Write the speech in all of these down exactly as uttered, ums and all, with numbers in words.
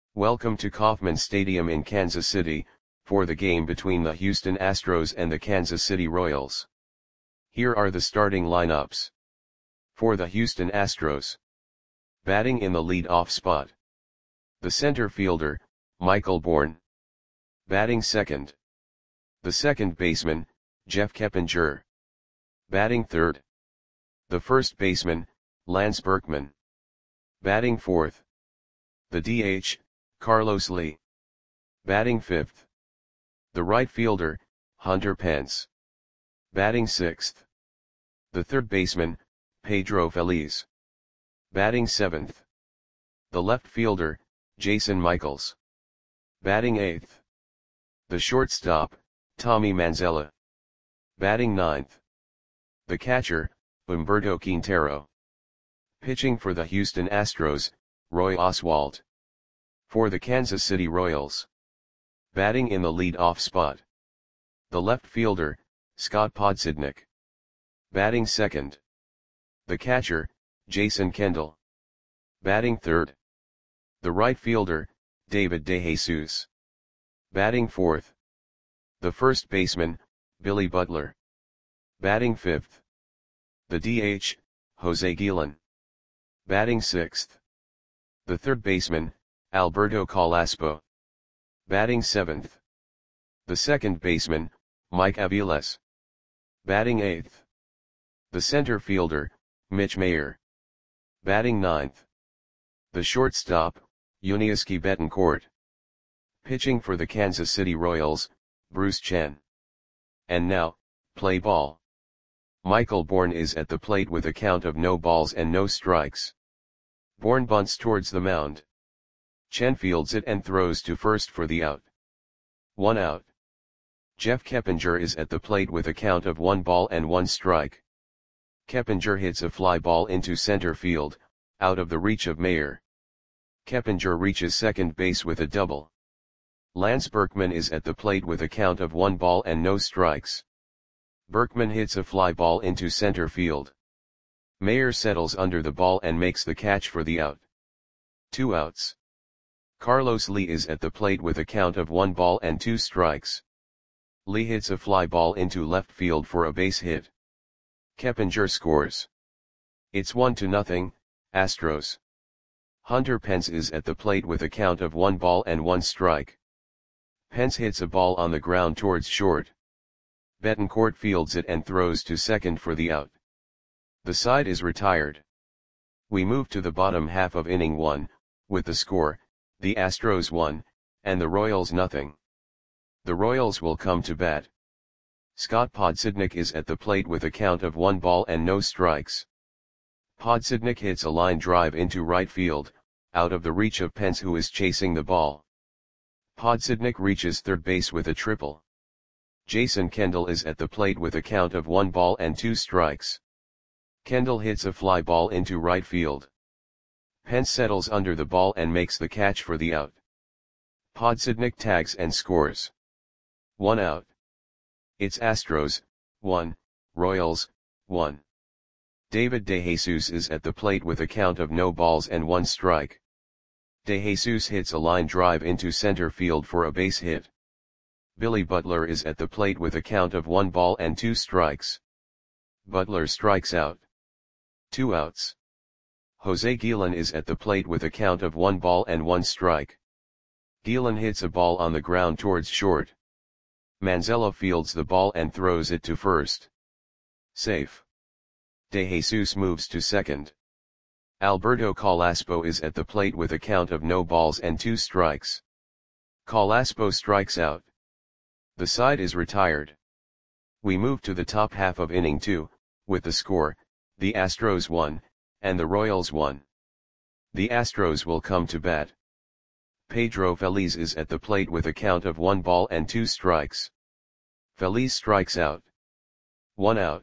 Welcome to Kauffman Stadium in Kansas City, for the game between the Houston Astros and the Kansas City Royals. Here are the starting lineups. For the Houston Astros. Batting in the lead-off spot. The center fielder, Michael Bourn. Batting second. The second baseman, Jeff Keppinger. Batting third. The first baseman, Lance Berkman. Batting fourth. The D H, Carlos Lee. Batting fifth. The right fielder, Hunter Pence. Batting sixth. The third baseman, Pedro Feliz. Batting seventh. The left fielder, Jason Michaels. Batting eighth. The shortstop, Tommy Manzella. Batting ninth. The catcher, Humberto Quintero. Pitching for the Houston Astros, Roy Oswalt. For the Kansas City Royals. Batting in the lead-off spot. The left fielder, Scott Podsednik. Batting second. The catcher, Jason Kendall. Batting third. The right fielder, David DeJesus. Batting fourth. The first baseman, Billy Butler. Batting fifth. The D H, Jose Guillen. Batting sixth. The third baseman, Alberto Calaspo. Batting seventh. The second baseman, Mike Aviles. Batting eighth. The center fielder, Mitch Mayer. Batting ninth. The shortstop, Yuniesky Betancourt. Pitching for the Kansas City Royals, Bruce Chen. And now, play ball. Michael Bourn is at the plate with a count of no balls and no strikes. Bourn bunts towards the mound. Chen fields it and throws to first for the out. One out. Jeff Keppinger is at the plate with a count of one ball and one strike. Keppinger hits a fly ball into center field, out of the reach of Mayer. Keppinger reaches second base with a double. Lance Berkman is at the plate with a count of one ball and no strikes. Berkman hits a fly ball into center field. Mayer settles under the ball and makes the catch for the out. Two outs. Carlos Lee is at the plate with a count of one ball and two strikes. Lee hits a fly ball into left field for a base hit. Keppinger scores. It's one to nothing, Astros. Hunter Pence is at the plate with a count of one ball and one strike. Pence hits a ball on the ground towards short. Betancourt fields it and throws to second for the out. The side is retired. We move to the bottom half of inning one, with the score, the Astros one, and the Royals nothing. The Royals will come to bat. Scott Podsednik is at the plate with a count of one ball and no strikes. Podsednik hits a line drive into right field, out of the reach of Pence who is chasing the ball. Podsednik reaches third base with a triple. Jason Kendall is at the plate with a count of one ball and two strikes. Kendall hits a fly ball into right field. Pence settles under the ball and makes the catch for the out. Podsednik tags and scores. One out. It's Astros, one, Royals, one. David DeJesus is at the plate with a count of no balls and one strike. DeJesus hits a line drive into center field for a base hit. Billy Butler is at the plate with a count of one ball and two strikes. Butler strikes out. Two outs. Jose Guillen is at the plate with a count of one ball and one strike. Guillen hits a ball on the ground towards short. Manzella fields the ball and throws it to first. Safe. DeJesus moves to second. Alberto Calaspo is at the plate with a count of no balls and two strikes. Calaspo strikes out. The side is retired. We move to the top half of inning two, with the score, the Astros one, and the Royals one. The Astros will come to bat. Pedro Feliz is at the plate with a count of one ball and two strikes. Feliz strikes out. One out.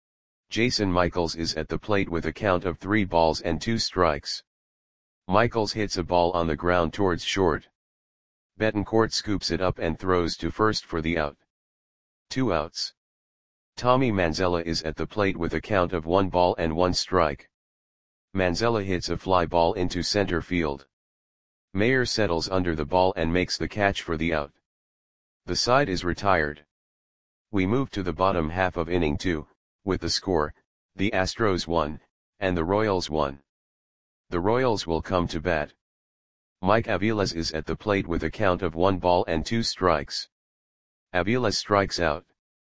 Jason Michaels is at the plate with a count of three balls and two strikes. Michaels hits a ball on the ground towards short. Betancourt scoops it up and throws to first for the out. Two outs. Tommy Manzella is at the plate with a count of one ball and one strike. Manzella hits a fly ball into center field. Mayer settles under the ball and makes the catch for the out. The side is retired. We move to the bottom half of inning two, with the score, the Astros won, and the Royals won. The Royals will come to bat. Mike Aviles is at the plate with a count of one ball and two strikes. Aviles strikes out.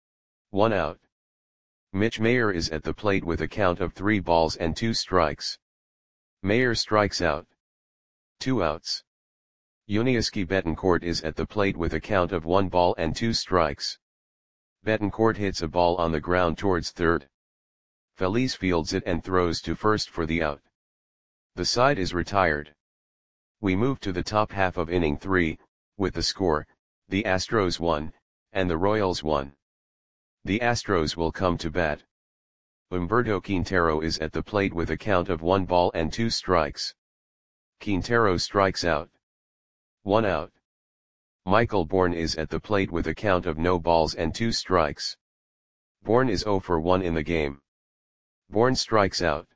One out. Mitch Mayer is at the plate with a count of three balls and two strikes. Mayer strikes out. Two outs. Yuniesky Betancourt is at the plate with a count of one ball and two strikes. Betancourt hits a ball on the ground towards third. Feliz fields it and throws to first for the out. The side is retired. We move to the top half of inning three, with the score, the Astros won, and the Royals won. The Astros will come to bat. Humberto Quintero is at the plate with a count of one ball and two strikes. Quintero strikes out. One out. Michael Bourne is at the plate with a count of no balls and two strikes. Bourne is zero for one in the game. Bourne strikes out.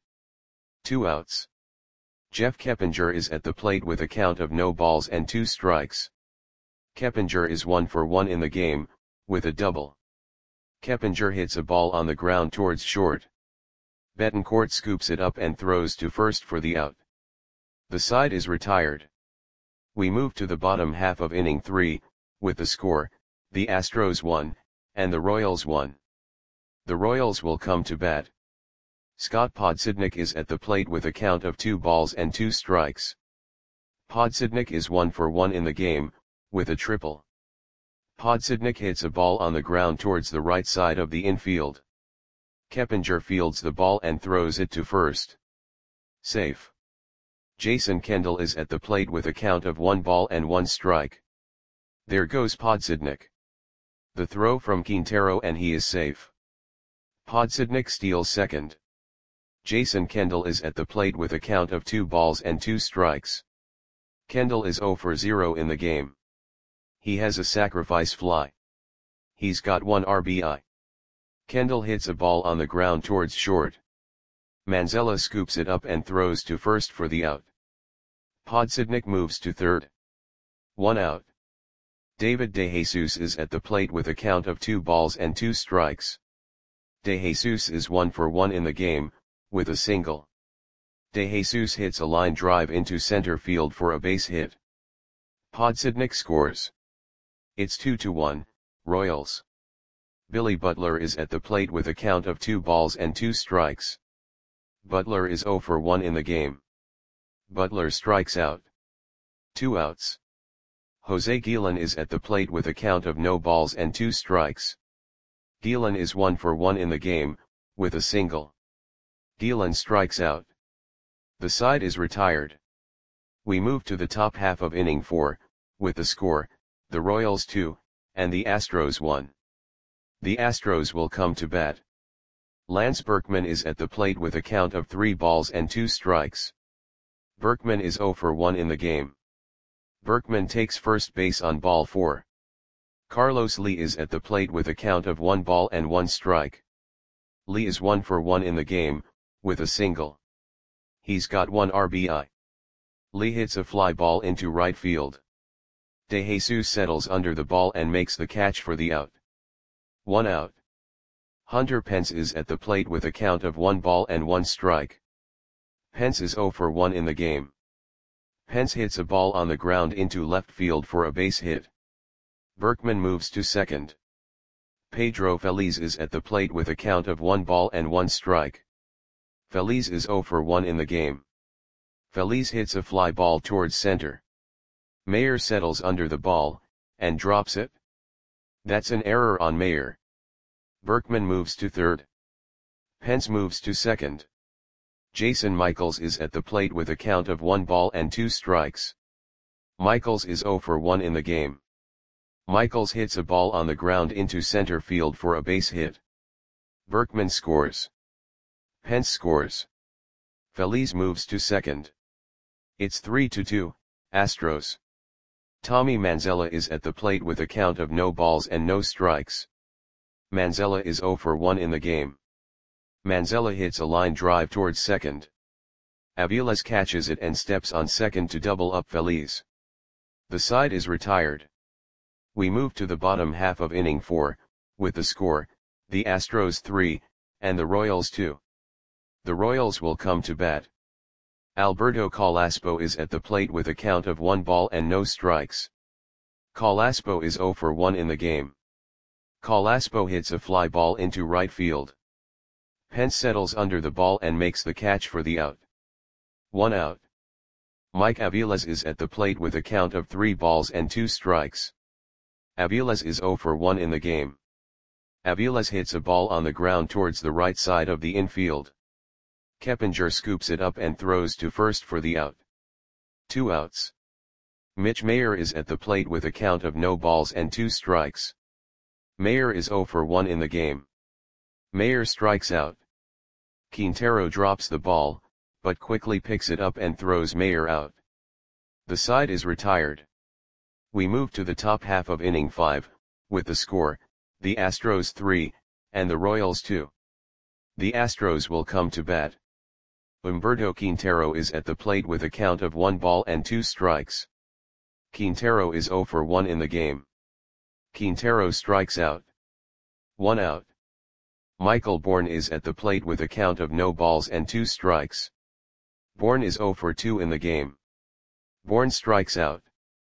Two outs. Jeff Keppinger is at the plate with a count of no balls and two strikes. Keppinger is one for one in the game, with a double. Keppinger hits a ball on the ground towards short. Betancourt scoops it up and throws to first for the out. The side is retired. We move to the bottom half of inning three, with the score, the Astros won, and the Royals won. The Royals will come to bat. Scott Podsednik is at the plate with a count of two balls and two strikes. Podsednik is one for one in the game, with a triple. Podsednik hits a ball on the ground towards the right side of the infield. Keppinger fields the ball and throws it to first. Safe. Jason Kendall is at the plate with a count of one ball and one strike. There goes Podsednik. The throw from Quintero and he is safe. Podsednik steals second. Jason Kendall is at the plate with a count of two balls and two strikes. Kendall is zero for zero in the game. He has a sacrifice fly. He's got one R B I. Kendall hits a ball on the ground towards short. Manzella scoops it up and throws to first for the out. Podsednik moves to third. One out. David DeJesus is at the plate with a count of two balls and two strikes. DeJesus is one for one in the game, with a single. DeJesus hits a line drive into center field for a base hit. Podsednik scores. It's two to one, Royals. Billy Butler is at the plate with a count of two balls and two strikes. Butler is zero for one in the game. Butler strikes out. Two outs. Jose Guillen is at the plate with a count of no balls and two strikes. Guillen is one for one in the game, with a single. Guillen strikes out. The side is retired. We move to the top half of inning four, with the score, the Royals two, and the Astros one. The Astros will come to bat. Lance Berkman is at the plate with a count of three balls and two strikes. Berkman is zero for one in the game. Berkman takes first base on ball four. Carlos Lee is at the plate with a count of one ball and one strike. Lee is one for one in the game, with a single. He's got one R B I. Lee hits a fly ball into right field. DeJesus settles under the ball and makes the catch for the out. One out. Hunter Pence is at the plate with a count of one ball and one strike. Pence is zero for one in the game. Pence hits a ball on the ground into left field for a base hit. Berkman moves to second. Pedro Feliz is at the plate with a count of one ball and one strike. Feliz is zero for one in the game. Feliz hits a fly ball towards center. Mayer settles under the ball, and drops it. That's an error on Mayer. Berkman moves to third. Pence moves to second. Jason Michaels is at the plate with a count of one ball and two strikes. Michaels is zero for one in the game. Michaels hits a ball on the ground into center field for a base hit. Berkman scores. Pence scores. Feliz moves to second. It's three to two, Astros. Tommy Manzella is at the plate with a count of no balls and no strikes. Manzella is zero for one in the game. Manzella hits a line drive towards second. Aviles catches it and steps on second to double up Feliz. The side is retired. We move to the bottom half of inning four, with the score, the Astros three, and the Royals two. The Royals will come to bat. Alberto Carrasco is at the plate with a count of one ball and no strikes. Carrasco is zero for one in the game. Carrasco hits a fly ball into right field. Pence settles under the ball and makes the catch for the out. One out. Mike Aviles is at the plate with a count of three balls and two strikes. Aviles is zero for one in the game. Aviles hits a ball on the ground towards the right side of the infield. Keppinger scoops it up and throws to first for the out. Two outs. Mitch Mayer is at the plate with a count of no balls and two strikes. Mayer is zero for one in the game. Mayer strikes out. Quintero drops the ball, but quickly picks it up and throws Mayer out. The side is retired. We move to the top half of inning five, with the score, the Astros three, and the Royals two. The Astros will come to bat. Humberto Quintero is at the plate with a count of one ball and two strikes. Quintero is zero for one in the game. Quintero strikes out. One out. Michael Bourne is at the plate with a count of no balls and two strikes. Bourne is zero for two in the game. Bourne strikes out.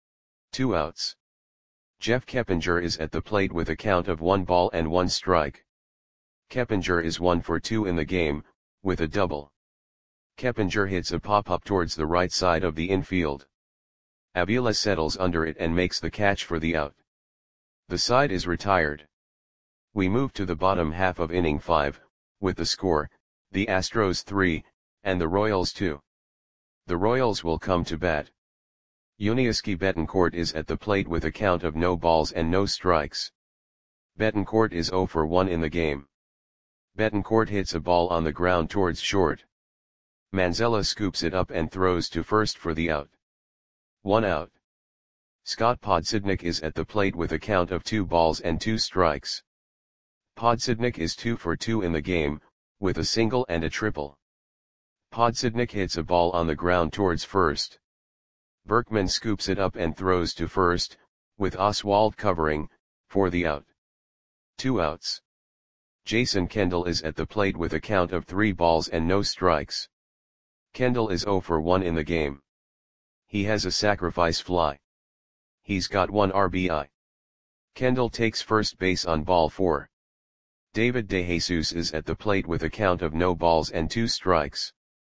Two outs. Jeff Keppinger is at the plate with a count of one ball and one strike. Keppinger is one for two in the game, with a double. Keppinger hits a pop-up towards the right side of the infield. Aviles settles under it and makes the catch for the out. The side is retired. We move to the bottom half of inning five, with the score, the Astros three, and the Royals two. The Royals will come to bat. Yuniesky Betancourt is at the plate with a count of no balls and no strikes. Betancourt is zero for one in the game. Betancourt hits a ball on the ground towards short. Manzella scoops it up and throws to first for the out. One out. Scott Podsednik is at the plate with a count of two balls and two strikes. Podsednik is two for two in the game, with a single and a triple. Podsednik hits a ball on the ground towards first. Berkman scoops it up and throws to first, with Oswald covering, for the out. Two outs. Jason Kendall is at the plate with a count of three balls and no strikes. Kendall is zero for one in the game. He has a sacrifice fly. He's got one R B I. Kendall takes first base on ball four. David DeJesus is at the plate with a count of no balls and two strikes.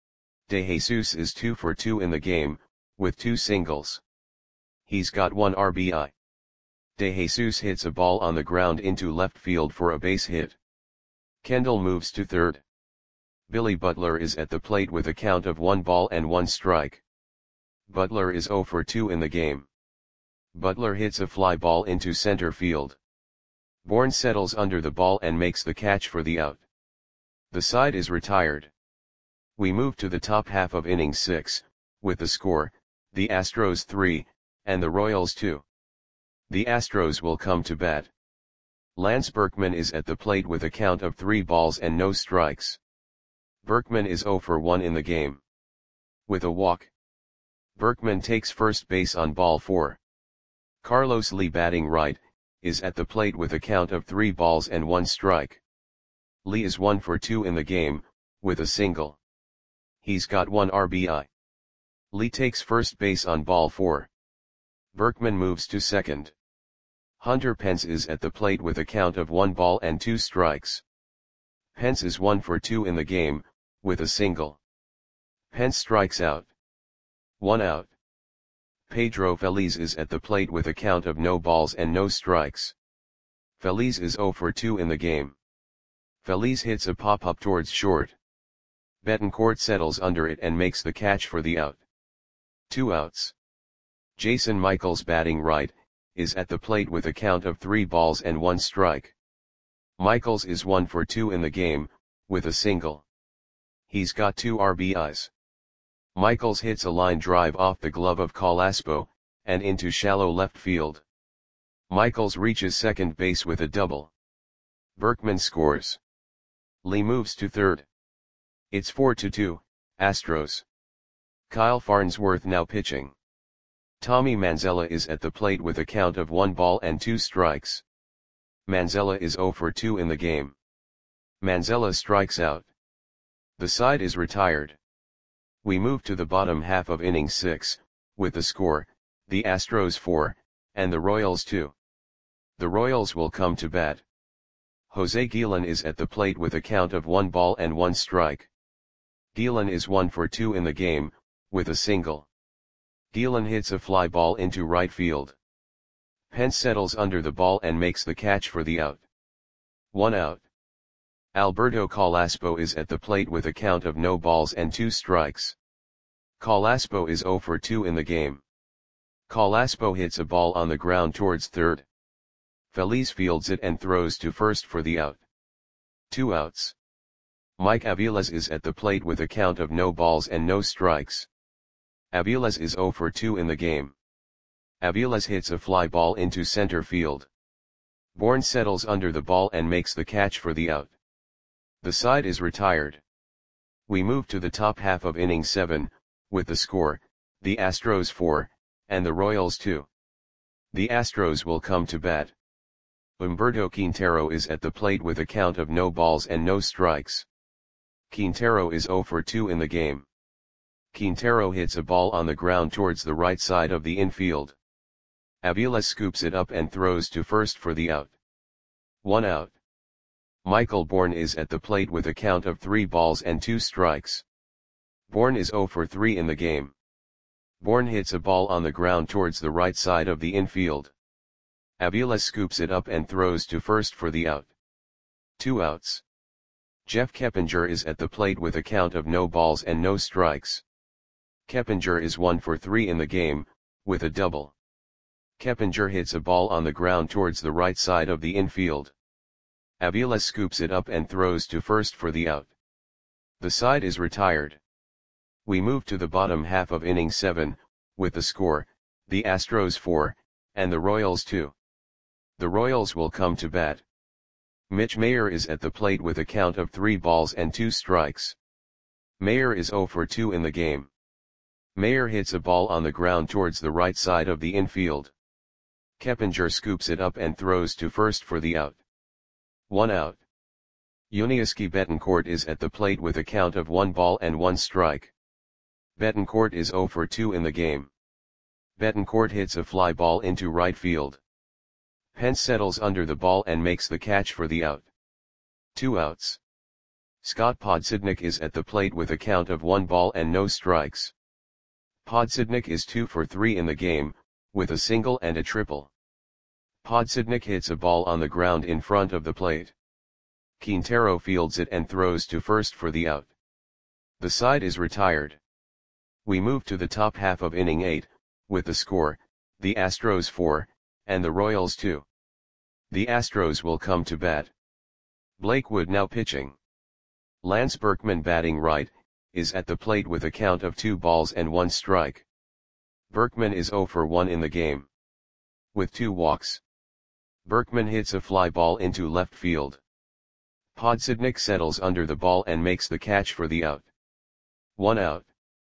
DeJesus is two for two in the game, with two singles. He's got one R B I. DeJesus hits a ball on the ground into left field for a base hit. Kendall moves to third. Billy Butler is at the plate with a count of one ball and one strike. Butler is zero for two in the game. Butler hits a fly ball into center field. Bourne settles under the ball and makes the catch for the out. The side is retired. We move to the top half of inning six, with the score, the Astros three, and the Royals two. The Astros will come to bat. Lance Berkman is at the plate with a count of three balls and no strikes. Berkman is zero for one in the game. With a walk. Berkman takes first base on ball four. Carlos Lee, batting right, is at the plate with a count of three balls and one strike. Lee is one for two in the game, with a single. He's got one R B I. Lee takes first base on ball four. Berkman moves to second. Hunter Pence is at the plate with a count of one ball and two strikes. Pence is one for two in the game, with a single. Pence strikes out. One out. Pedro Feliz is at the plate with a count of no balls and no strikes. Feliz is zero for two in the game. Feliz hits a pop-up towards short. Betancourt settles under it and makes the catch for the out. Two outs. Jason Michaels, batting right, is at the plate with a count of three balls and one strike. Michaels is one for two in the game, with a single. He's got two R B Is. Michaels hits a line drive off the glove of Carrasco, and into shallow left field. Michaels reaches second base with a double. Berkman scores. Lee moves to third. It's four to two, Astros. Kyle Farnsworth now pitching. Tommy Manzella is at the plate with a count of one ball and two strikes. Manzella is zero for two in the game. Manzella strikes out. The side is retired. We move to the bottom half of inning six, with the score, the Astros four, and the Royals two. The Royals will come to bat. Jose Guillen is at the plate with a count of one ball and one strike. Guillen is one for two in the game, with a single. Guillen hits a fly ball into right field. Pence settles under the ball and makes the catch for the out. One out. Alberto Carrasco is at the plate with a count of no balls and two strikes. Carrasco is zero for two in the game. Carrasco hits a ball on the ground towards third. Feliz fields it and throws to first for the out. Two outs. Mike Aviles is at the plate with a count of no balls and no strikes. Aviles is zero for two in the game. Aviles hits a fly ball into center field. Bourne settles under the ball and makes the catch for the out. The side is retired. We move to the top half of inning seven, with the score, the Astros four, and the Royals two. The Astros will come to bat. Humberto Quintero is at the plate with a count of no balls and no strikes. Quintero is zero for two in the game. Quintero hits a ball on the ground towards the right side of the infield. Aviles scoops it up and throws to first for the out. One out. Michael Bourne is at the plate with a count of three balls and two strikes. Bourne is zero for three in the game. Bourne hits a ball on the ground towards the right side of the infield. Aviles scoops it up and throws to first for the out. Two outs. Jeff Keppinger is at the plate with a count of no balls and no strikes. Keppinger is one for three in the game, with a double. Keppinger hits a ball on the ground towards the right side of the infield. Aviles scoops it up and throws to first for the out. The side is retired. We move to the bottom half of inning seven, with the score, the Astros four, and the Royals two. The Royals will come to bat. Mitch Mayer is at the plate with a count of three balls and two strikes. Mayer is zero for two in the game. Mayer hits a ball on the ground towards the right side of the infield. Keppinger scoops it up and throws to first for the out. One out. Yuniesky Betancourt is at the plate with a count of one ball and one strike. Betancourt is zero for two in the game. Betancourt hits a fly ball into right field. Pence settles under the ball and makes the catch for the out. Two outs. Scott Podsednik is at the plate with a count of one ball and no strikes. Podsednik is two for three in the game, with a single and a triple. Podsednik hits a ball on the ground in front of the plate. Quintero fields it and throws to first for the out. The side is retired. We move to the top half of inning eight, with the score, the Astros four, and the Royals two. The Astros will come to bat. Blake Wood now pitching. Lance Berkman batting right, is at the plate with a count of two balls and one strike. Berkman is zero for one in the game. With two walks. Berkman hits a fly ball into left field. Podsednik settles under the ball and makes the catch for the out. One out.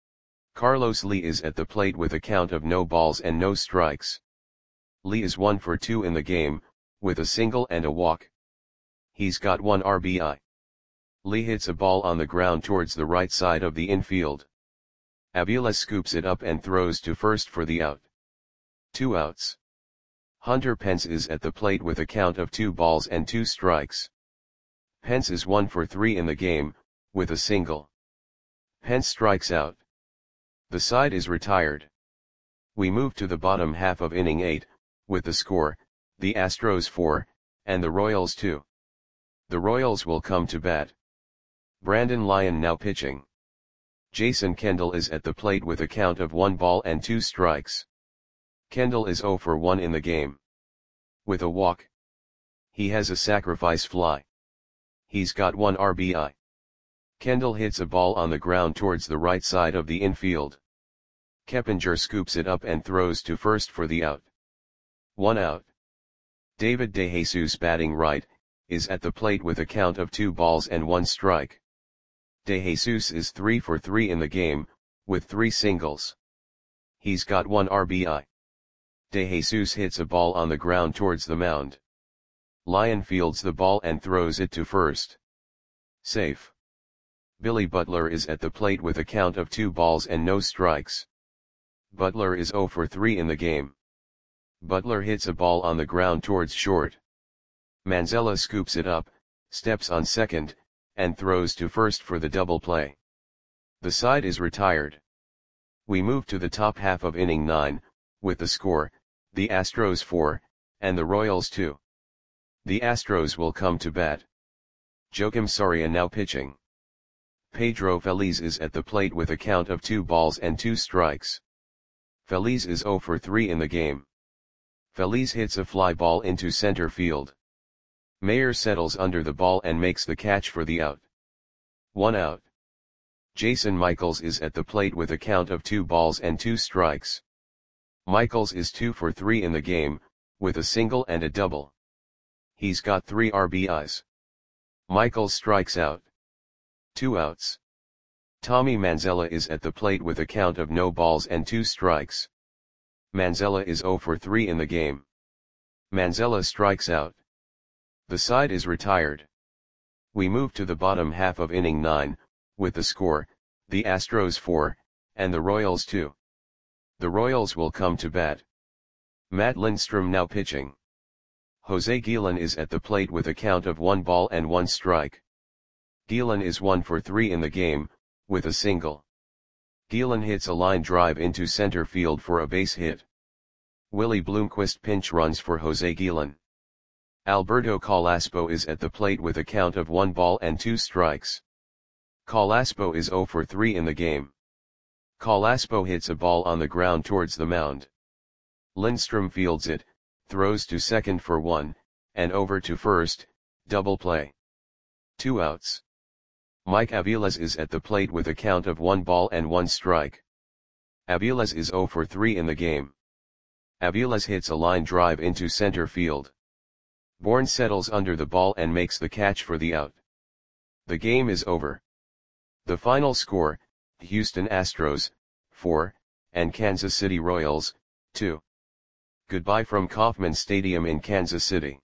Carlos Lee is at the plate with a count of no balls and no strikes. Lee is one for two in the game, with a single and a walk. He's got one R B I. Lee hits a ball on the ground towards the right side of the infield. Aviles scoops it up and throws to first for the out. Two outs. Hunter Pence is at the plate with a count of two balls and two strikes. Pence is one for three in the game, with a single. Pence strikes out. The side is retired. We move to the bottom half of inning eight, with the score, the Astros four, and the Royals two. The Royals will come to bat. Brandon Lyon now pitching. Jason Kendall is at the plate with a count of one ball and two strikes. Kendall is zero for one in the game. With a walk. He has a sacrifice fly. He's got one R B I. Kendall hits a ball on the ground towards the right side of the infield. Keppinger scoops it up and throws to first for the out. One out. David DeJesus batting right, is at the plate with a count of two balls and one strike. DeJesus is three for three in the game, with three singles. He's got one R B I. De Jesus hits a ball on the ground towards the mound. Lyon fields the ball and throws it to first. Safe. Billy Butler is at the plate with a count of two balls and no strikes. Butler is zero for three in the game. Butler hits a ball on the ground towards short. Manzella scoops it up, steps on second, and throws to first for the double play. The side is retired. We move to the top half of inning nine, with the score, the Astros four, and the Royals two. The Astros will come to bat. Joakim Soria now pitching. Pedro Feliz is at the plate with a count of two balls and two strikes. Feliz is zero for three in the game. Feliz hits a fly ball into center field. Mayer settles under the ball and makes the catch for the out. One out. Jason Michaels is at the plate with a count of two balls and two strikes. Michaels is two for three in the game, with a single and a double. He's got three R B Is. Michaels strikes out. Two outs. Tommy Manzella is at the plate with a count of no balls and two strikes. Manzella is zero for three in the game. Manzella strikes out. The side is retired. We move to the bottom half of inning nine, with the score, the Astros four, and the Royals two. The Royals will come to bat. Matt Lindstrom now pitching. Jose Guillen is at the plate with a count of one ball and one strike. Guillen is one for three in the game, with a single. Guillen hits a line drive into center field for a base hit. Willie Bloomquist pinch runs for Jose Guillen. Alberto Carrasco is at the plate with a count of one ball and two strikes. Carrasco is zero for three in the game. Carrasco hits a ball on the ground towards the mound. Lindstrom fields it, throws to second for one, and over to first, double play. Two outs. Mike Aviles is at the plate with a count of one ball and one strike. Aviles is zero for three in the game. Aviles hits a line drive into center field. Bourne settles under the ball and makes the catch for the out. The game is over. The final score, Houston Astros, four, and Kansas City Royals, two. Goodbye from Kauffman Stadium in Kansas City.